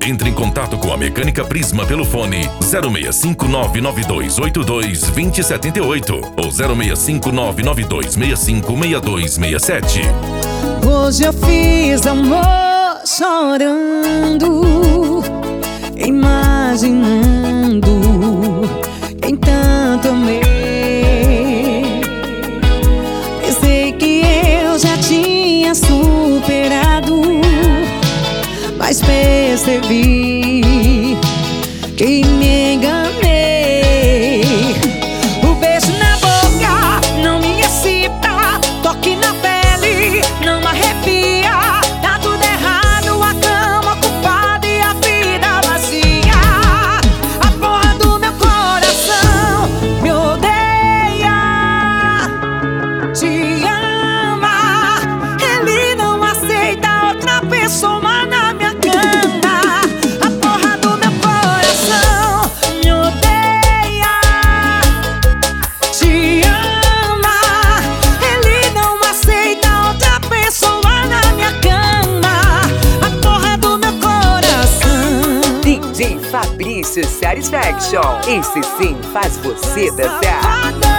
Entre em contato com a Mecânica Prisma pelo fone 065-99282-2078 ou 065-99265-6267. Hoje eu fiz amor chorando, imaginando quem tanto amei. Pensei que eu já tinha superado, mas percebi que me enganei. O beijo na boca não me excita, toque na pele não arrepia. Tá tudo errado, a cama ocupada e a vida vazia. A porra do meu coração me odeia, te ama. Ele não aceita outra pessoa na minha cama. A porra do meu coração me odeia, te ama. Ele não aceita outra pessoa na minha cama. A porra do meu coração. DJ Fabrício Satisfaction. Esse sim faz você dançar. Safadão.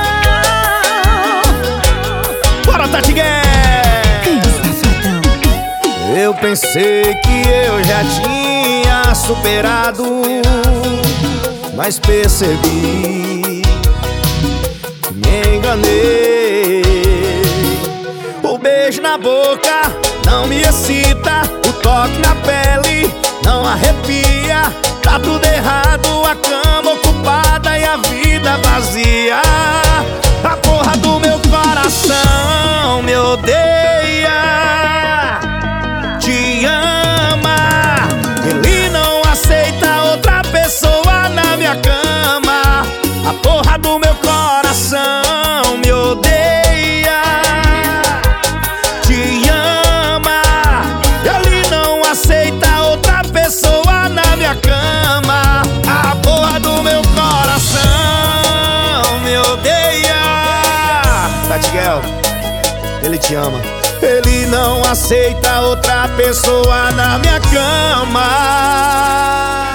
Bora, Tati Guedes! Safadão. Eu pensei que eu já tinha superado, mas percebi que me enganei. O beijo na boca não me excita, o toque na pele não arrepia. Tá tudo errado, a cama ocupada e a vida vazia. A porra do meu coração me odeia, te ama. Ele não aceita outra pessoa na minha cama. A porra do meu coração me odeia, te ama. Ele não aceita outra pessoa na minha cama. A porra do meu coração me odeia. Tati Guedes, ele te ama. Ele não aceita outra pessoa na minha cama.